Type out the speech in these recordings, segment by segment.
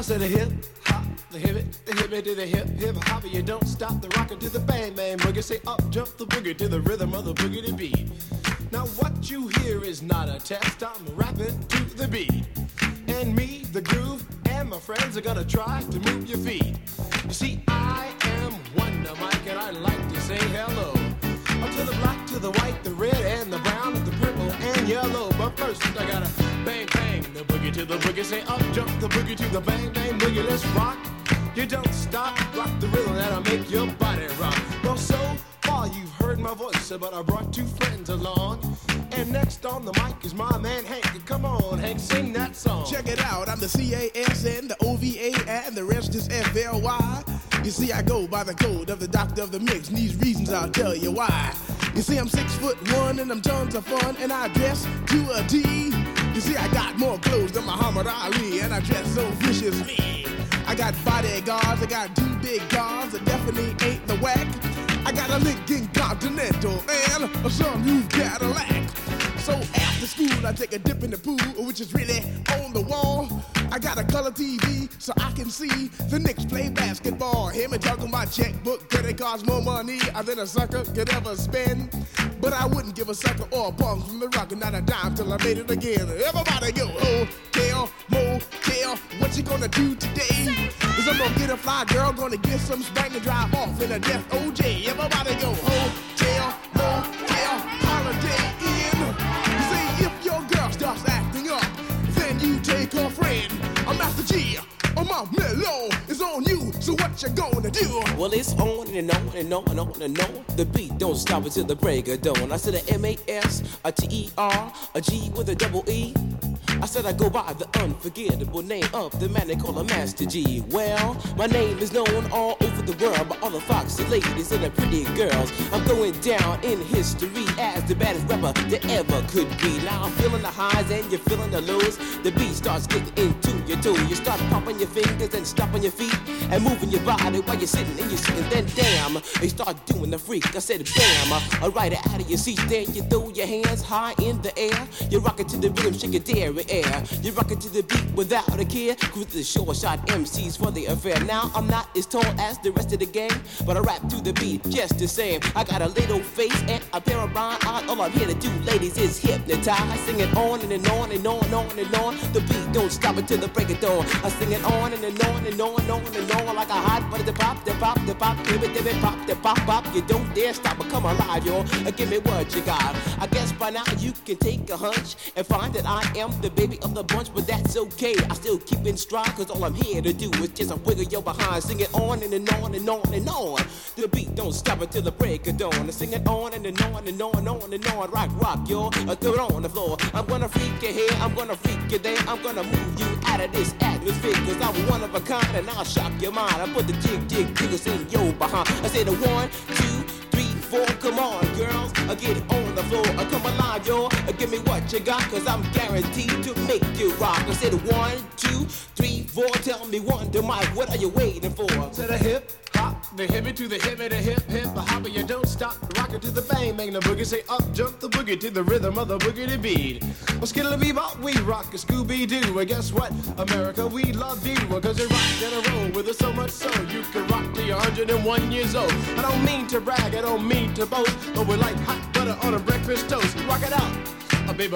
said a hip hop, the hip it to the hip hop. You don't stop the rocker to the bang bang boogie. Say up jump the boogie to the rhythm of the boogie to beat. Now what you hear is not a test. I'm rapping to the beat, and me, the groove, and my friends are gonna try to move your feet. You see, I am Wonder Mike, and I like to say hello to the black, to the white, the red, and the brown, and the purple, and yellow. But first, I gotta bang, bang, the boogie to the boogie. Say up, jump the boogie to the bang, bang, boogie. Let's rock. You don't stop, rock the rhythm that'll make your body rock. Well, so far you've heard my voice, but I brought two friends along. And next on the mic is my man Hank. Come on, Hank, sing that song. Check it out, I'm the CASN, the OVA, and the rest is FLY. You see, I go by the code of the doctor of the mix, and these reasons I'll tell you why. You see, I'm 6'1", and I'm tons of fun, and I dress to a T. You see, I got more clothes than Muhammad Ali, and I dress so viciously. I got bodyguards, I got two big cars that definitely ain't the whack. I got a Lincoln Continental and a sunroof Cadillac. So after school, I take a dip in the pool, which is really on the wall. I got a color TV so I can see the Knicks play basketball. Hear me talking about checkbook, cause it costs more money than a sucker could ever spend. But I wouldn't give a sucker or a punk from the rock and not a dime till I made it again. Everybody go, hotel, motel, what you gonna do today? Is I'm gonna get a fly girl, gonna get some spank and drive off in a death OJ. Everybody go, hotel, motel, holiday inn. You see, if your girl starts acting up, then you take her friend. I'm Master G, my mellow is on you, so what you gonna do? Well, it's on and on and on and on and on. The beat don't stop until the break of dawn. I said a M-A-S, a T-E-R, a G with a double E. I said I go by the unforgettable name of the man they call a Master G. Well, my name is known all over the world by all the foxy ladies and the pretty girls. I'm going down in history as the baddest rapper that ever could be. Now I'm feeling the highs and you're feeling the lows. The beat starts getting into your toe. You start popping your fingers and stomping your feet and moving your body while you're sitting and you're sitting. Then damn, you start doing the freak. I said bam, right out of your seat. Then you throw your hands high in the air. You rock it to the rhythm, shake your dairy air. You rock it to the beat without a care. Cruise the short shot MCs for the affair. Now I'm not as tall as the rest of the gang, but I rap to the beat just the same. I got a little face and a pair of rhyme eyes. All I'm here to do, ladies, is hypnotize. Sing it on and on and on and on and on. The beat don't stop until the break of dawn. I sing it on and on and on and on and on like a hot butter. The pop, the pop, the pop, give it, pop, the pop, pop. You don't dare stop or come alive, y'all. Give me what you got. I guess by now you can take a hunch and find that I am the baby of the bunch, but that's okay. I still keep in stride, cause all I'm here to do is just a wiggle your behind. Sing it on and on and on and on. The beat don't stop until the break of dawn. I sing it on and on and on and on and on. Rock, y'all. Throw it on the floor. I'm gonna freak you here, I'm gonna freak you there. I'm gonna move you out of this atmosphere, cause I'm one of a kind and I'll shock your mind. I put the jiggles in your behind. I say the 1, 2, 3, 4, come on, girls, get on the floor. Come alive, y'all, give me what you got, cause I'm guaranteed to make you rock. I said 1, 2, 3, 4, tell me Wonder Mike, what are you waiting for? Said a hip hop, the hippie to the hippie, the hip hop, you don't stop, rock it to the bang bang the boogie. Say up jump the boogie to the rhythm of the boogie to beat. Well, skittle bebop, we rock a Scooby Doo. Well, guess what, America, we love you, cause you rock in a roll with us so much so you can rock till you're 101 years old. I don't mean to brag, I don't mean to boast, but we're like hot butter on a breakfast toast. Rock it out, a baby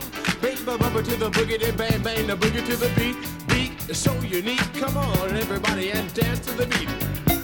bubba to the boogie, then bang bang the boogie to the beat. Beat is so unique. Come on, everybody, and dance to the beat.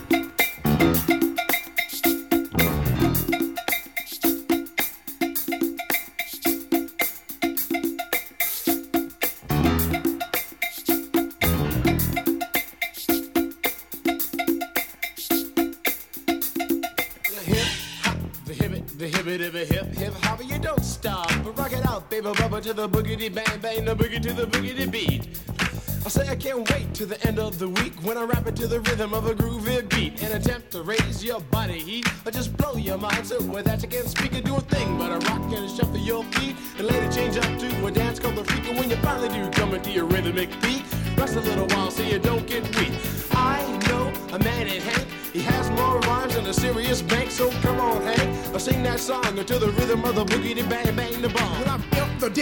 Hip hop, you don't stop, but rock it out, baby bubba to the boogity bang bang, the boogie to the boogity beat. I say I can't wait to the end of the week when I rap it to the rhythm of a groovy beat. An attempt to raise your body heat or just blow your mind so with that you can't speak or do a thing but a rock and shuffle your feet and later change up to a dance called the freak. And when you finally do come into your rhythmic beat, rest a little while so you don't get weak. I know a man in Hank, he has more rhymes than a serious bank, so come on Hank, sing that song to the rhythm of the boogie to bang bang the bomb. When I'm imp the dimp,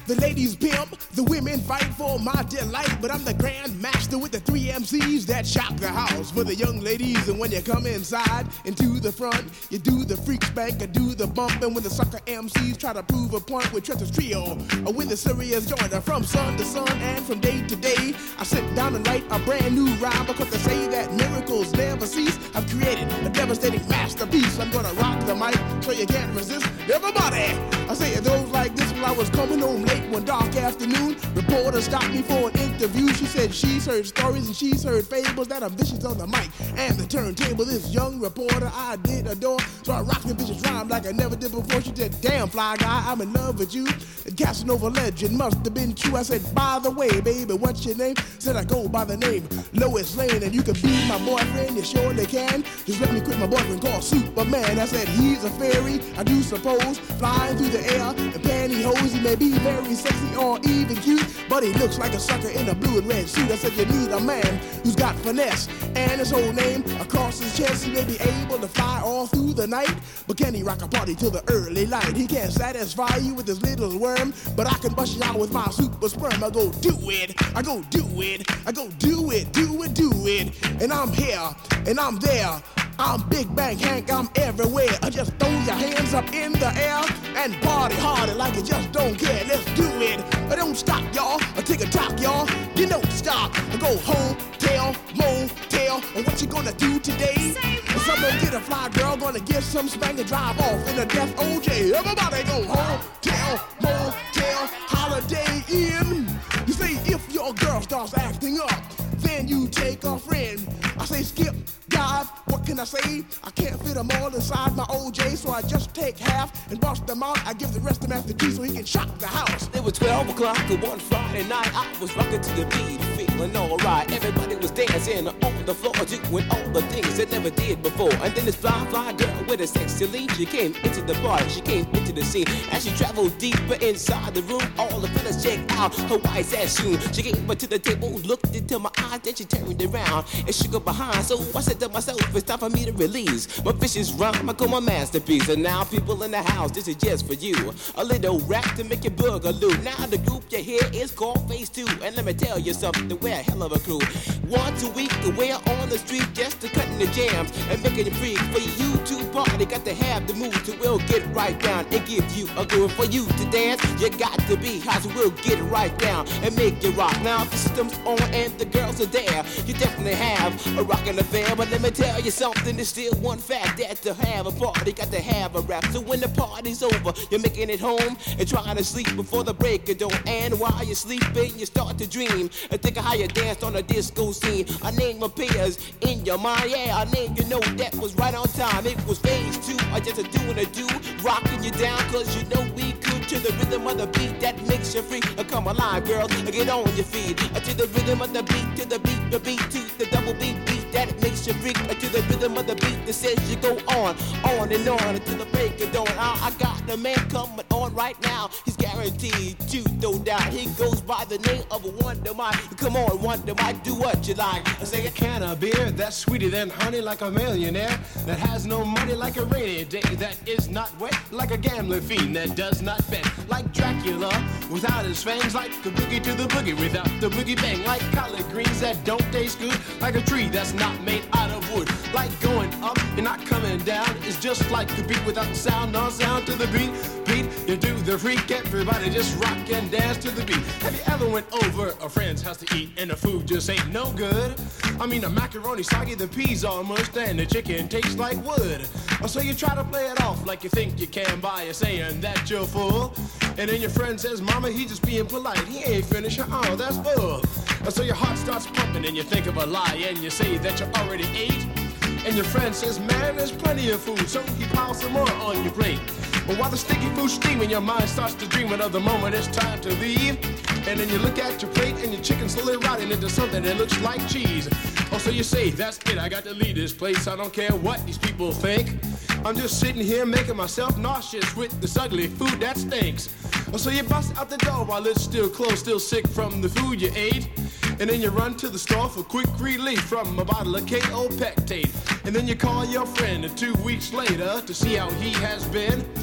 The ladies pimp, the women fight for my delight. But I'm the grand master with the 3 MCs that shock the house for the young ladies. And when you come inside into the front, you do the freak spank, I do the bump. And when the sucker MCs try to prove a point with Trevor's Trio, or with the serious joiner from sun to sun and from day to day, I sit down and write a brand new rhyme because they say that miracles never cease. I've created a devastating masterpiece. I'm gonna rock the mic so you can't resist. Everybody, I say it goes like this. While I was coming home late one dark afternoon, reporter stopped me for an interview. She said she's heard stories and she's heard fables that are vicious on the mic and the turntable. This young reporter I did adore, so I rocked the vicious rhyme like I never did before. She said, damn fly guy, I'm in love with you. The Casanova legend must have been true. I said, by the way, baby, what's your name? Said I go by the name Lois Lane, and you can be my boyfriend, you surely can. Just let me quit my boyfriend called Superman. I said, he's a fairy, I do suppose, flying through the air in pantyhose. He may be very sexy or even cute, but he looks like a sucker in a blue and red suit. I said, you need a man who's got finesse and his whole name across his chest. He may be able to fly all through the night, but can he rock a party till the early light? He can't satisfy you with his little worm, but I can bust you out with my super sperm. I go do it, I go do it, I go do it, do it, do it. And I'm here, and I'm there. I'm Big Bang Hank, I'm everywhere. I just throw your hands up in the air and party harder like you just don't care. Let's do it. Don't stop, y'all. Take a talk, y'all. You don't stop. Go home, tell, motel. And what you gonna do today? Someone get a fly girl, gonna get some spank and drive off in a death OJ. Everybody go home, tell, motel, Holiday Inn. You say if your girl starts acting up, then you take a friend. I say skip, dive, what can I say? I can't fit them all inside my OJ, so I just take half and bust them out. I give the rest to Master G so he can shock the house. It was 12 o'clock on one Friday night. I was rocking to the beat, feeling alright. Everybody was dancing on the floor, doing all the things they never did before. And then this fly girl with a sexy lead, she came into the party, she came into the scene. As she traveled deeper inside the room, all the fellas checked out her white ass shoe. She came up to the table, looked into my eyes, then she turned around and shook her behind. So I said to myself, it's time for me to release my vicious rhyme. I call my masterpiece. And now people in the house, this is just for you. A little rap to make your boogaloo. Now the group you hear is called Phase 2. And let me tell you something, we're a hell of a crew. Once a week, we're on the street just to cutting the jams and making it free. For you to party, got to have the mood to we'll get right down and give you a groove. For you to dance, you got to be hot, so we'll get right down and make you rock. Now the system's on and the girls are there. You definitely have a rockin' affair, but let me tell you something, there's still one fact, that to have a party, got to have a rap. So when the party's over, you're making it home and trying to sleep before the break of dawn. And while you're sleeping, you start to dream and think of how you danced on a disco scene. A name appears in your mind, yeah, a name you know that was right on time. It was Phase 2, or just a doing a do, rocking you down, cause you know we could, to the rhythm of the beat that makes you free. Come alive, girl, get on your feet, to the rhythm of the beat, to the beat, to the double beat that makes you freak, to the rhythm of the beat that says you go on and on until the break of dawn. I got the man coming on right now, he's guaranteed to throw down. He goes by the name of a Wonder Mike. Come on, Wonder Mike, do what you like. I say a can of beer that's sweeter than honey, like a millionaire that has no money, like a rainy day that is not wet, like a gambling fiend that does not bet, like Dracula without his fangs, like a boogie to the boogie without the boogie bang, like collard greens that don't taste good, like a tree that's not made out of wood, like going up and not coming down. It's just like the beat without the sound, no sound to the beat. You do the freak, everybody just rock and dance to the beat. Have you ever went over a friend's house to eat and the food just ain't no good? I mean the macaroni soggy, the peas all mushed, and the chicken tastes like wood. So you try to play it off like you think you can by saying that you're full, and then your friend says, Mama, he just being polite, he ain't finished. Oh, that's full. So your heart starts pumping and you think of a lie and you say that you already ate. And your friend says, man, there's plenty of food, so he piles some more on your plate. But while the sticky food's steaming, your mind starts to dream of the moment it's time to leave. And then you look at your plate and your chicken's slowly rotting into something that looks like cheese. Oh, so you say, that's it, I got to leave this place. I don't care what these people think. I'm just sitting here making myself nauseous with this ugly food that stinks. Oh, so you bust out the door while it's still closed, still sick from the food you ate. And then you run to the store for quick relief from a bottle of K.O. Pectate. And then you call your friend 2 weeks later to see how he has been.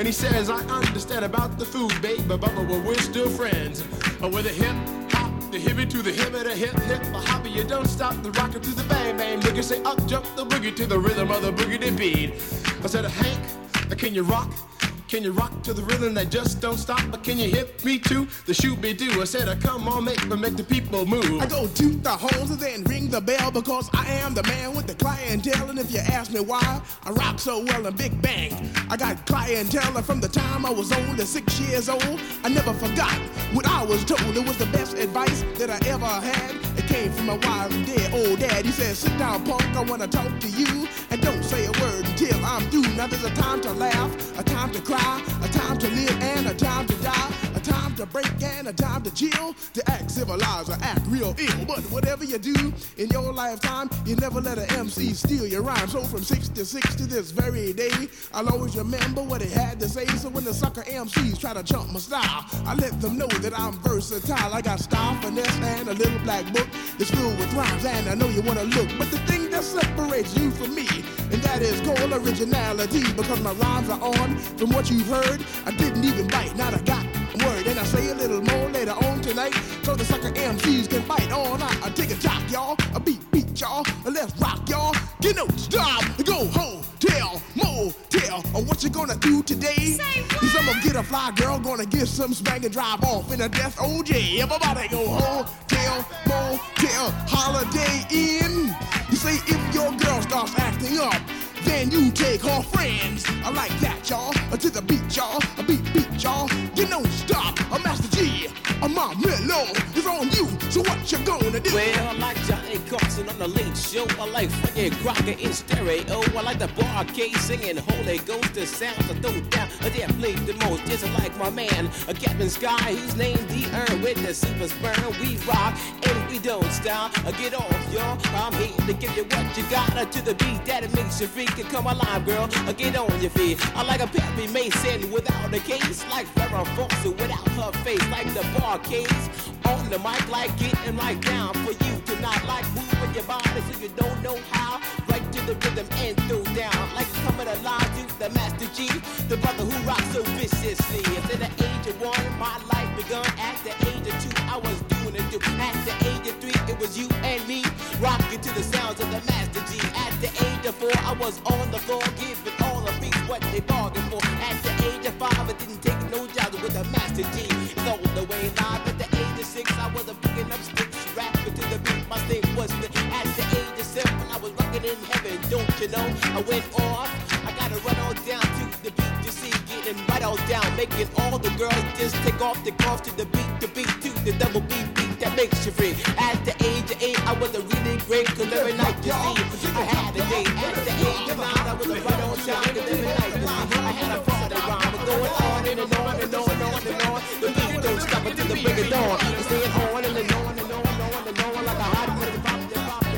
And he says, I understand about the food, babe, but we're still friends. With a hip hop, the hippie to the hip, the hip hip, the hopper, you don't stop the rocker to the bang bang boogie. Say up jump the boogie to the rhythm of the boogie beat. I said, Hank, can you rock? Can you rock to the rhythm that just don't stop? But can you hit me to the shoot-be-doo? I said, come on, make the people move. I go toot the horns and then ring the bell because I am the man with the clientele. And if you ask me why I rock so well in Big Bang, I got clientele from the time I was only 6 years old. I never forgot what I was told. It was the best advice that I ever had. It came from my wise and dead old dad. He said, sit down, punk, I want to talk to you. And don't say a word until I'm through. Now there's a time to laugh, a time to cry, a time to live and a time to die, a time to break and a time to chill, to act civilized or act real ill. But whatever you do in your lifetime, you never let an MC steal your rhyme. So from 66 to this very day, I'll always remember what he had to say. So when the sucker MCs try to jump my style, I let them know that I'm versatile. I got style, finesse, and a little black book that's filled with rhymes, and I know you wanna look. But the thing that separates you from me, and that is called originality, because my rhymes are on from what you've heard. I didn't even bite, not a got word, and I say a little more later on tonight, so the sucker MCs can bite all night. I take a jock, y'all, a beat, y'all, let's rock, y'all. Get no stop, go hotel, motel, or what you gonna do today? Say what? Cause I'm gonna get a fly girl, gonna get some spank and drive off in a death OJ. Everybody go hotel, motel, Holiday Inn. You say if your girl starts acting up, then you take her friends. I like that, y'all. To the beat, y'all. A beat, y'all. You don't stop. A Master G. A Marmello is on you. So what you gonna do? Well, I like Johnny Carson on the Late Show. I like Frankie Crocker in stereo. I like the Bar-Kays singing Holy Ghost. The sounds I throw down, they play the most. Just like my man, Captain Sky, who's named the Earn with the Super Sperm. We rock and we don't stop. Get off, y'all. I'm here to give you what you got to the beat that it makes you freak. Come alive, girl. Get on your feet. I like a Perry Mason without a case, like Farrah Fawcett without her face, like the Bar-Kays on the mic, like getting right down for you to not like moving your body so you don't know how. Right to the rhythm and throw down, like coming alive to the Master G, the brother who rocks so viciously. At the age of 1, my life begun. At the age of 2, I was doing it too. At the age of 3, it was you and me rocking to the sounds of the Master G. At the age of 4, I was on the floor giving all the beats what they bargained for. At the age of 5, I didn't take no jobs with the Master G. It's all the way live. At the age of 6, I was picking up sticks, rapping to the beat. My thing was lit. At the age of 7, I was rocking in heaven. Don't you know? I went off. I gotta run on down to the beat. You see, getting right on down, making all the girls just take off the cuffs to the beat to the double beat that makes you free. At the age of 8, I was a really great, cause every night you see, I had a date. At the age of 9, I was a right on time, cause every night you see, I had a party rhyme. We're going on and on and on and on and on. The beat don't stop until the break of dawn. We're staying on and on and on and on like a hot money pop, on and on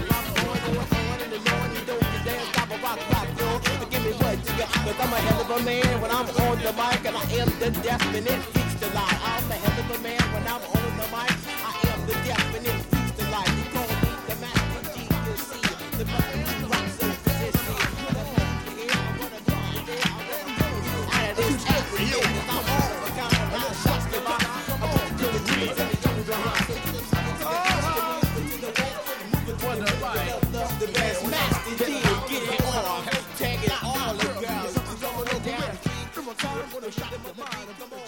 and on. You don't dance, stop a rock, yo. Give me what you got, cause I'm a hell of a man when I'm on the mic, and I am the definite freaks to lie. I'm a hell of a man when I'm on the mic. I am the definite freaks to lie. You call me the Master G, you see, the brother who rocks so persistent. Put a home here, I'm gonna go there, I'm gonna go out of this every day, cause I'm all the kind of nine shots to rock. I'm gonna do the dreams and the young rock. So to the side, to the east, to the west, moving to the right, the best Master G, get it on, tagging all the girls. Come on down, come on, shot them on the beat, come on.